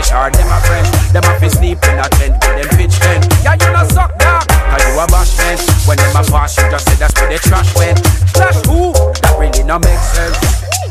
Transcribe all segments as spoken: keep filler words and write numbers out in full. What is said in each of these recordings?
or them a friend. Them a fi sleep in a tent with them pitch tent. Yeah, you no suck dog, cause you a bashment. When them a pass, you just say that's where the trash went. Trash who? That really no make sense.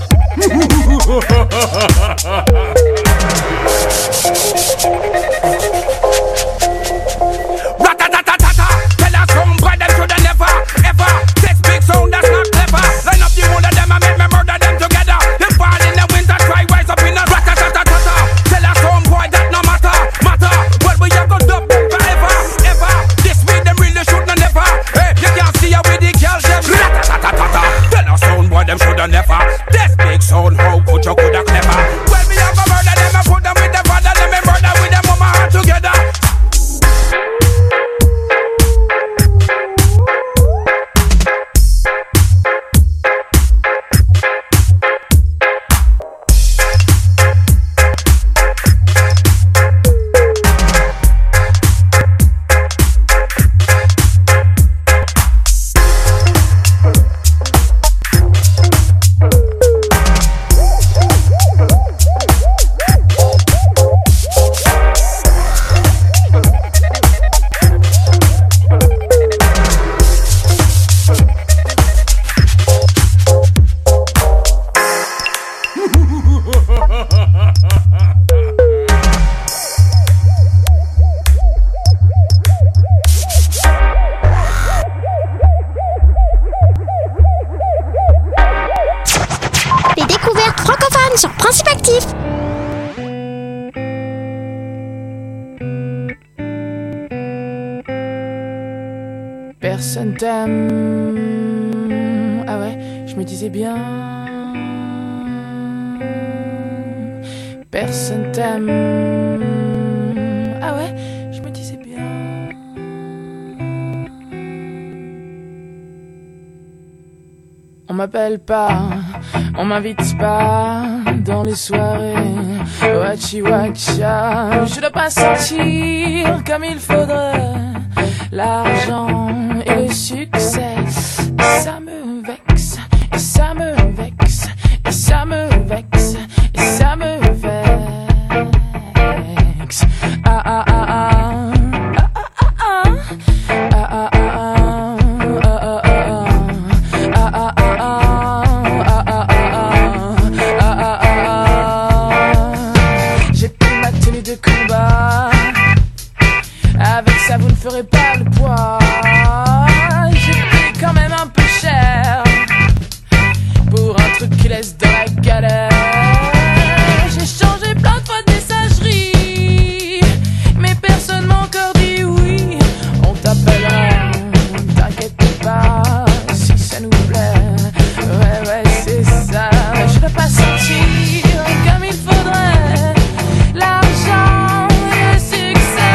Rat-a-tat-tat-tat. Tell us some boy them shoulda never, ever test big sound that's not clever. Line up the whole of them and make me murder them together. Them fall in the winter, try rise up in a rat-a-tat-tat-tat. Tell us some boy that no matter, matter. Well we have got dub forever, ever. This way them really should not never. Hey, you can't see how with the girls them. Rat-a-tat-tat-tat. Tell us some boy them shoulda never. This big sound, how could you coulda clever? Well we have a murder them and put them with the father, them and murder with them mama all together. Sur Principe Actif. Personne t'aime. Ah ouais, je me disais bien. Personne t'aime. Ah ouais, je me disais bien. On m'appelle pas, on m'invite pas dans les soirées. Wachi wacha, je dois pas sentir comme il faudrait. L'argent et le succès, ça me vexe, et ça me vexe, et ça me vexe, et ça me vexe. Ah ah ah ah, ah ah ah, ah ah ah. Vous ne ferez pas le poids. J'ai payé quand même un peu cher pour un truc qui laisse dans la galère. J'ai changé plein de fois de messagerie, mais personne m'a encore dit oui. On t'appellera, t'inquiète pas, si ça nous plaît. Ouais ouais c'est ça. Je dois pas sentir comme il faudrait. L'argent et le succès.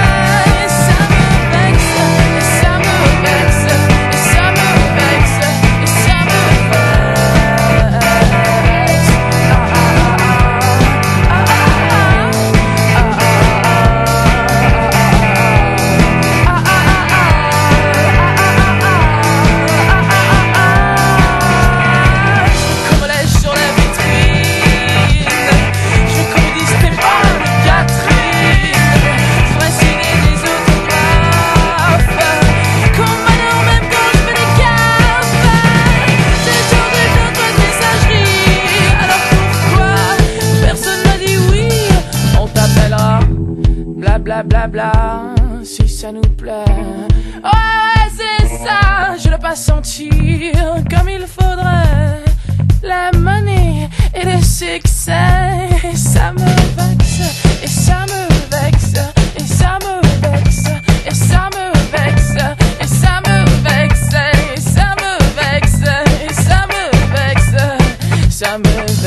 Bla bla bla, si ça nous plaît. Ouais, c'est ça, je dois pas sentir comme il faudrait. La money et le succès, ça me vexe, et ça me vexe, et ça me vexe, et ça me vexe, et ça me vexe, et ça me vexe, et ça me vexe, ça me vexe.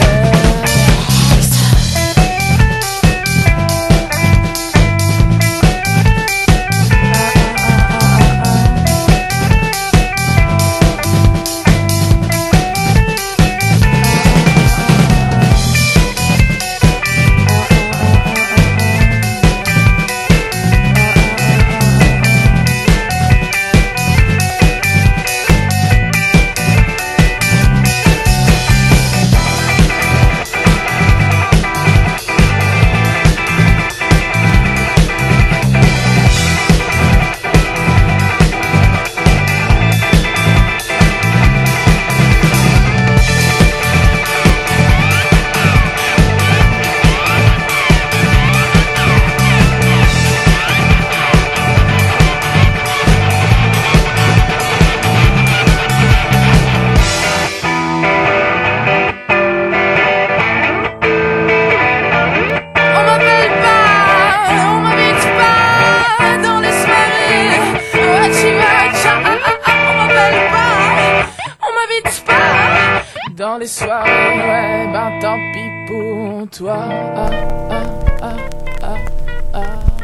dans les soirées, ouais, ben tant pis pour toi. Ah, ah, ah, ah, ah.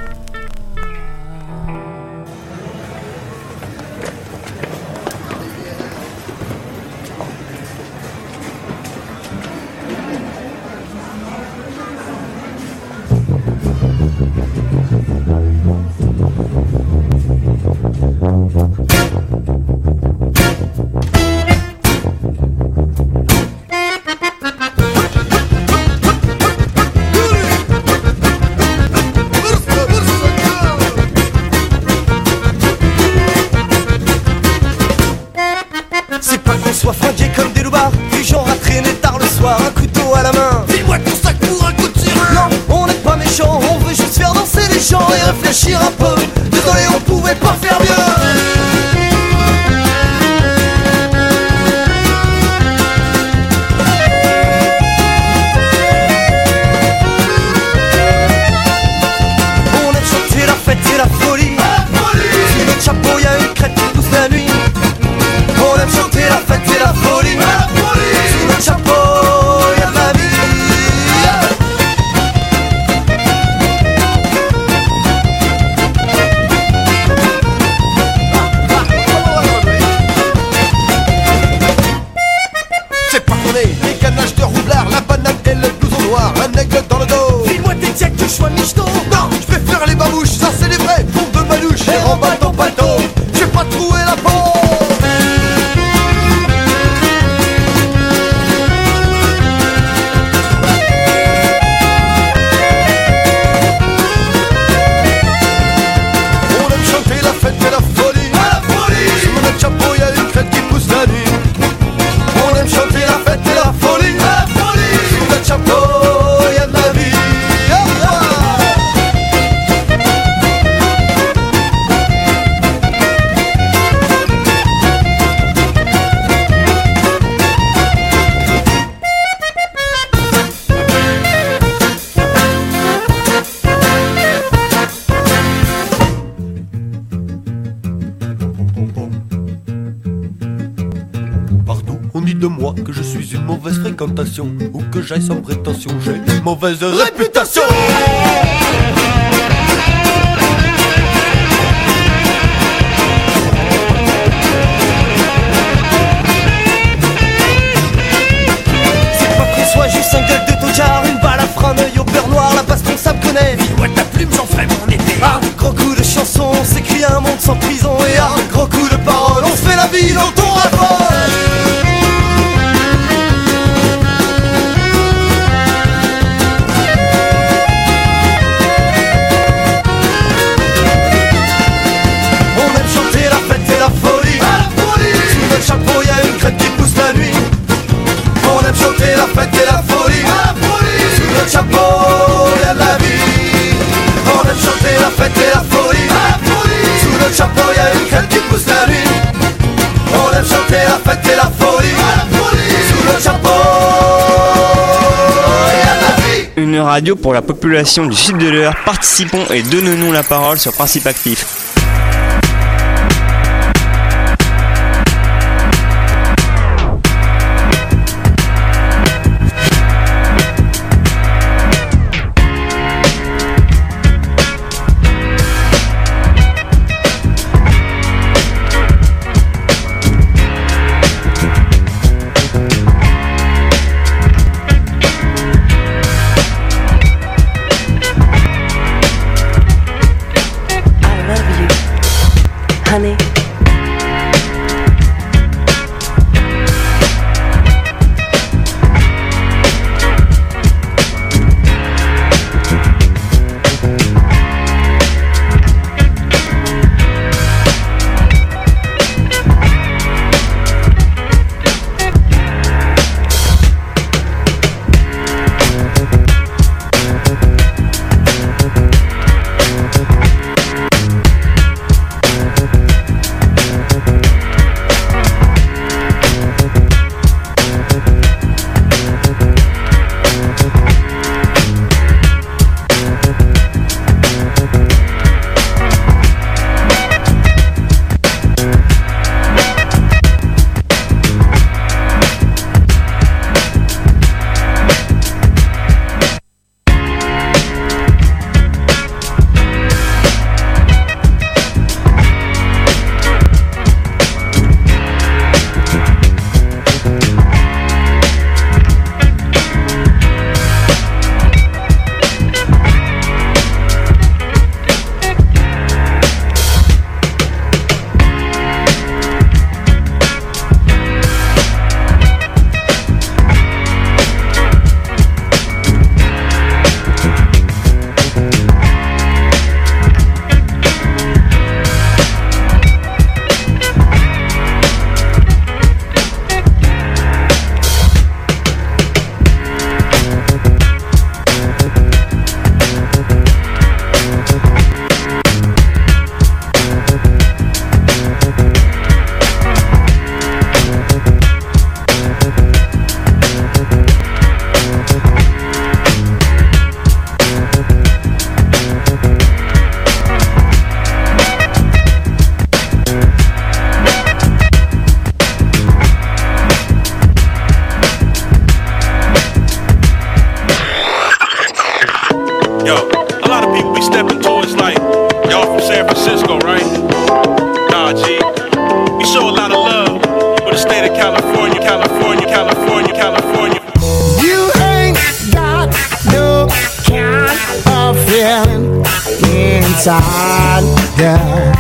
Sois fringué comme des loupards, du genre à traîner tard le soir, un couteau à la main. Dis-moi ton sac pour un coup de tyran. Non, on n'est pas méchants, on veut juste faire danser les gens et réfléchir un peu. Désolé, on pouvait pas faire mieux. On aime chanter la fête et la folie. Sous notre chapeau y'a une crête qui pousse la nuit. On aime chanter la fête et la folie. Sous notre chapeau y'a de la vie. C'est pas qu'on est les ganaches de roublard, la banane et le blouson noir, un aigle dans le dos. File-moi tes tièques de choix michto. Non, je vais faire les babouches, ça c'est les vrais pompes de manouche. Et remballe ton bateau, j'ai pas trouvé la peau. De moi que je suis une mauvaise fréquentation ou que j'aille sans prétention, j'ai une mauvaise réputation. C'est pas qu'on soit juste un gueule de tocard, une balle à frein, un œil au beurre noir, la baston ça me connaît. Dis-moi ta plume, j'en ferai mon été. Ah, gros coup de chanson, on s'écrit un monde sans prison. Et ah, gros coup de parole, on se fait la vie dans ton rapport. Chapeau, y'a une crête qui pousse la nuit. On aime chanter la fête et la folie. Sous notre chapeau, y'a de la vie. On aime chanter la fête et la folie. Sous notre chapeau, y'a une crête qui pousse la nuit. On aime chanter la fête et la folie. Sous notre chapeau, y'a de la vie. Une radio pour la population du sud de l'Eure. Participons et donnons-nous la parole sur Principe Actif. Honey. we, we stepping towards like, y'all from San Francisco, right? Nah, G. We show a lot of love for the state of California, California, California, California. You ain't got no kind of feeling inside, girl.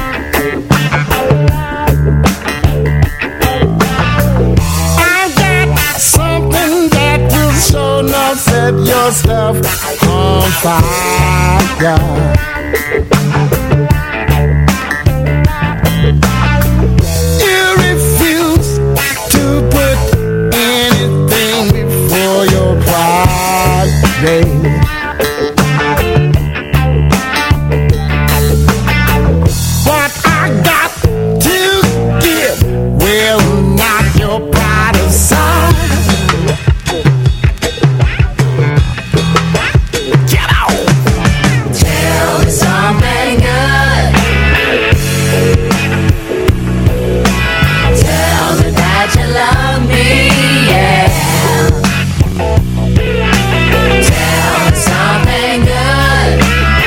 I got something that will show no set your stuff on fire. You refuse to put anything before your pride, baby. What I got to give will knock your pride aside. Get out! Tell me something good. Tell me that you love me, yeah. Tell me something good.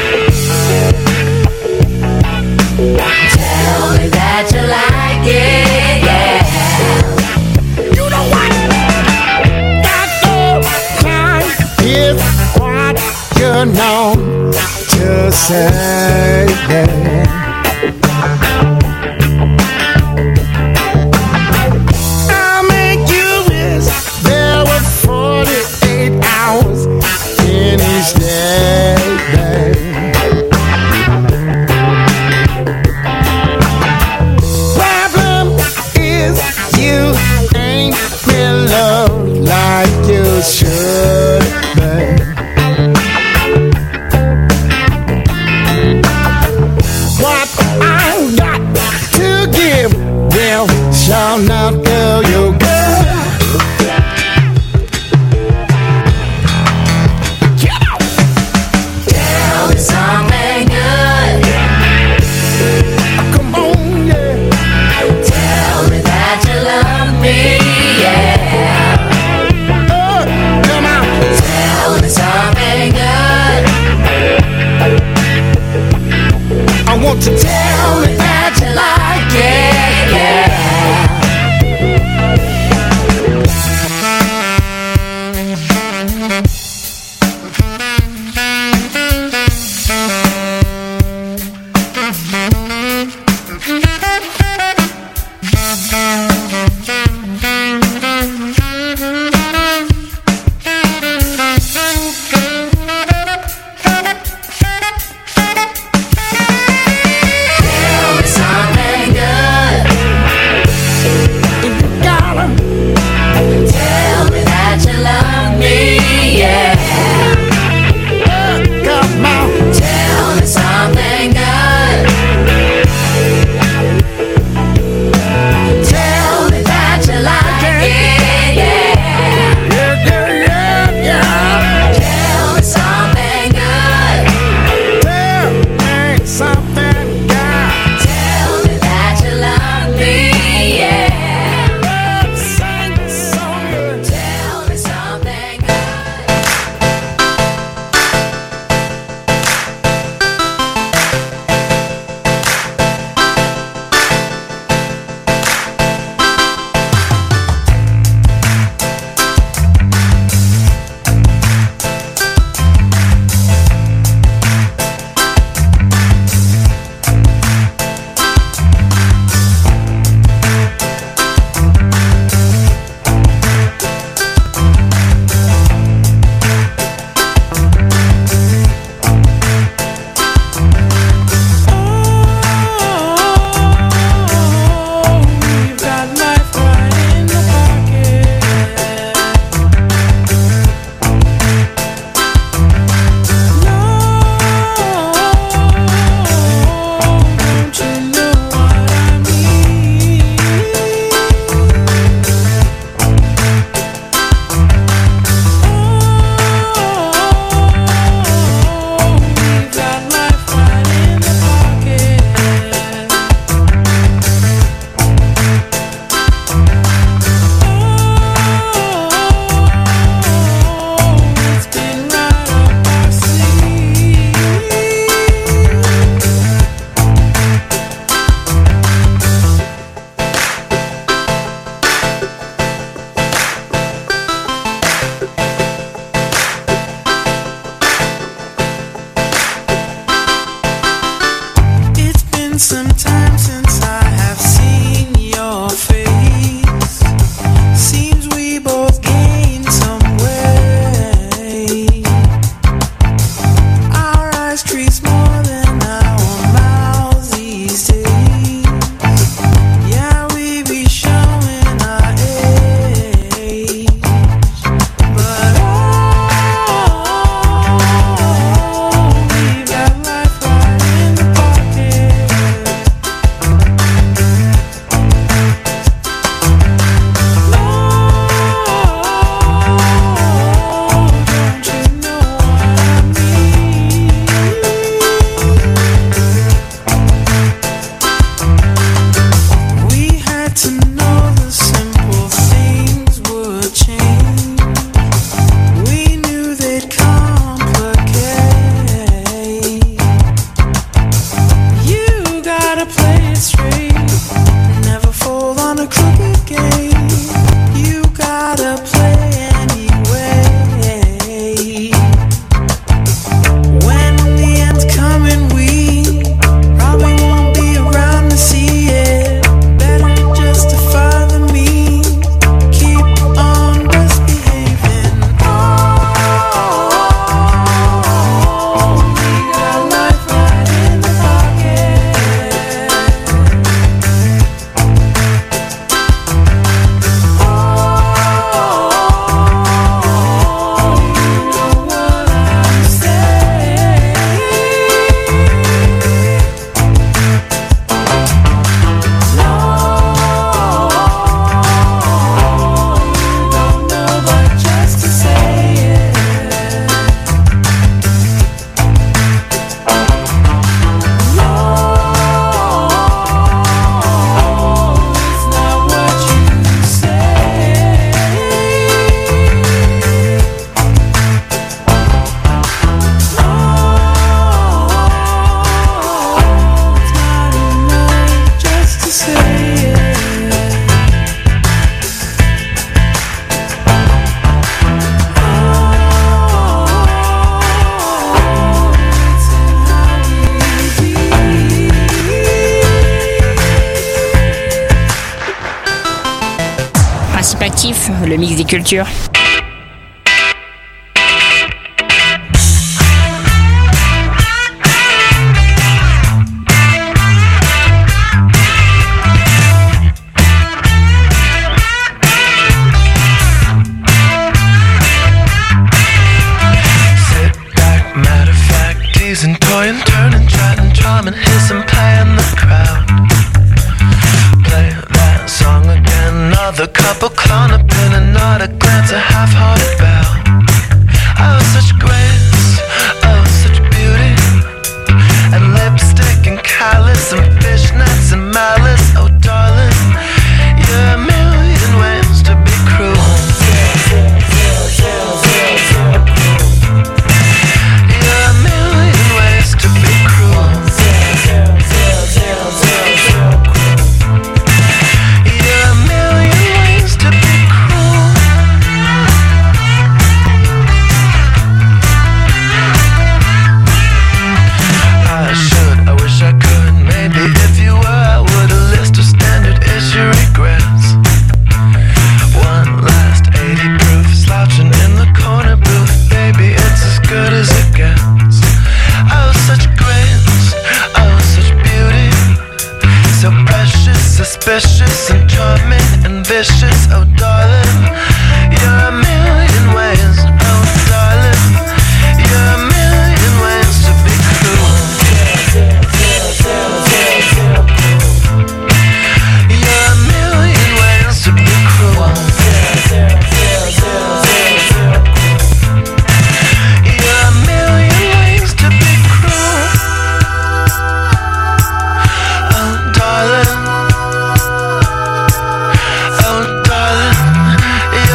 Tell me that you like it, yeah. You know what? That's all time is what you're known to say, yeah. I'll make you wish there were forty-eight hours in each day, babe. Problem is you ain't been loved like you should, babe. Why Le mix des cultures. And toy and turn and try and drum and hiss and play in the crowd. Play that song again. Another couple clown up in another glance, a half-hearted bow. Oh, such grace, oh, such beauty, and lipstick and callus and fishnets and malice. Oh, darling, you're a million ways to be cruel. You're a million ways to be cruel. You're a million ways to be cruel. I should, I wish I could. Maybe if you were, I would a list of standard issue regrets. One last eighty proof, slouching in the corner booth. Baby, it's as good as it gets. Oh, such grace, oh, such beauty, so precious, suspicious, and charming, and vicious. Oh, darling, you're a million ways. Oh, darling, you're a million ways to be cruel. You're a million ways to be cruel. You're a million ways to be cruel. Oh, darling. Oh, darling.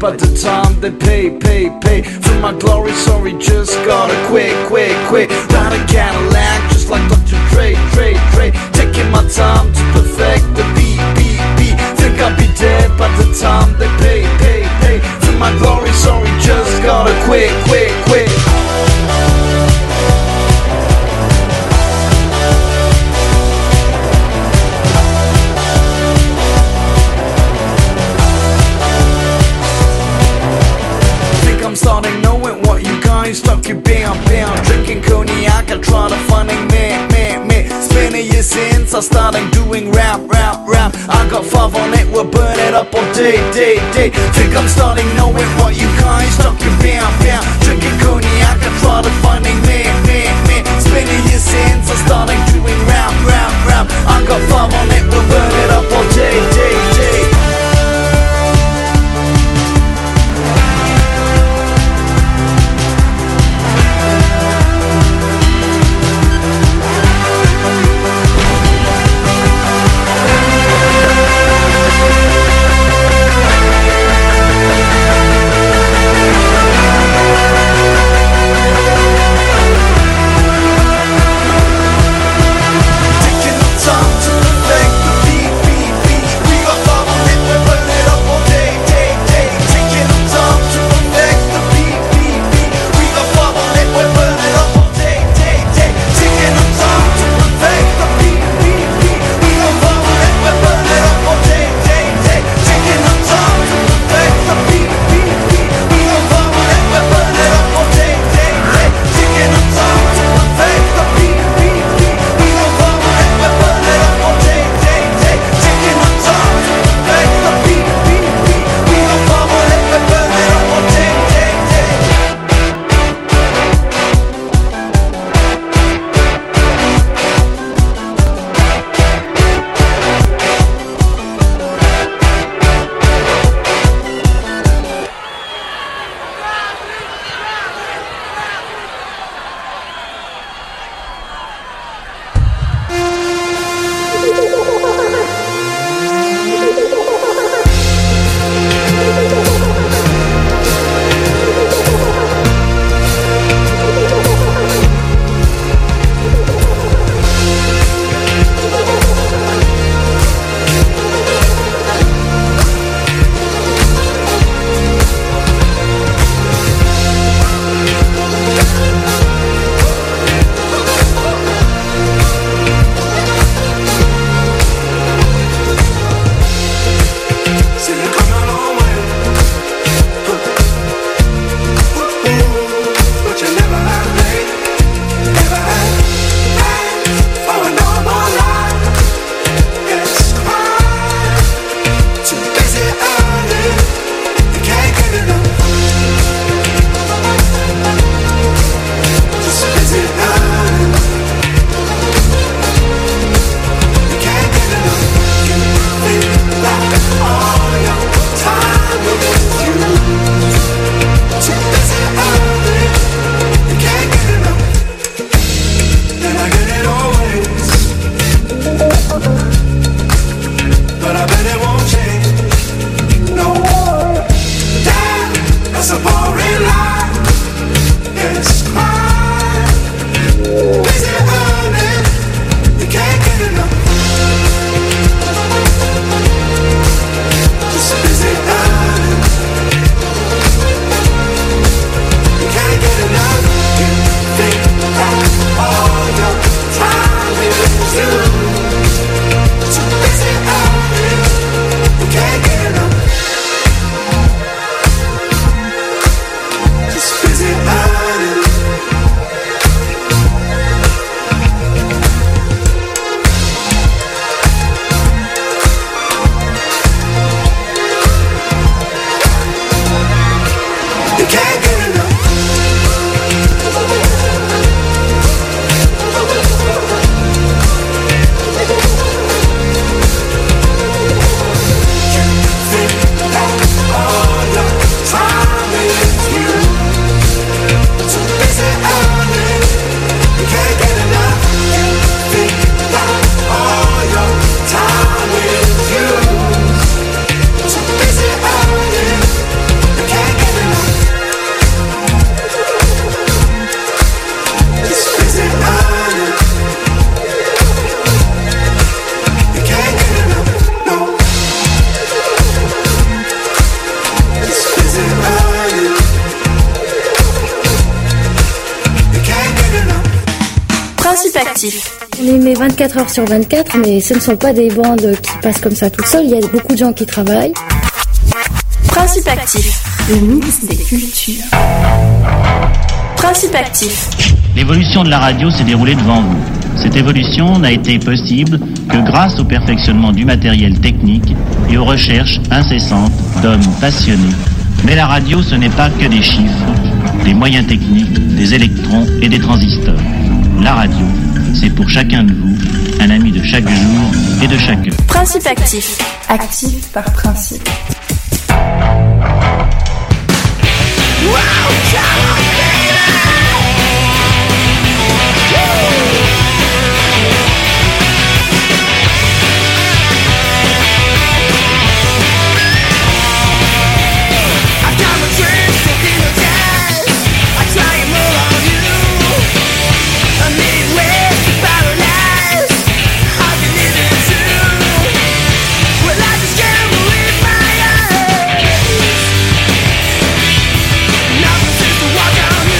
by the time they pay, pay, pay for my glory, sorry, just gotta quit, quit, quit. Ride a Cadillac just like Doctor Dre, Dre, Dre. Taking my time to perfect the beat, beat, beat. Think I'll be dead by the time they pay, pay, pay for my glory, sorry, just gotta quit, quit, quit. I'm starting knowing what you guys stuck you bam bam. Drinking cognac, I try to finding me, me, me. Spinning years since I started doing rap, rap, rap. I got five on it, we'll burn it up all day, day, day. Think I'm starting knowing what you guys stuck you bam bam. Drinking cognac, I try to finding me, me, me. Spinning years since I started doing rap, rap, rap. I got five on it, we'll burn it up all day, day, day. Principe actif. On émet vingt-quatre heures sur vingt-quatre, mais ce ne sont pas des bandes qui passent comme ça tout seul. Il y a beaucoup de gens qui travaillent. Principe actif. Le mix des cultures. Principe actif. L'évolution de la radio s'est déroulée devant vous. Cette évolution n'a été possible que grâce au perfectionnement du matériel technique et aux recherches incessantes d'hommes passionnés. Mais la radio, ce n'est pas que des chiffres, des moyens techniques, des électrons et des transistors. La radio, c'est pour chacun de vous, un ami de chaque jour et de chaque heure. Principe actif. Actif par principe.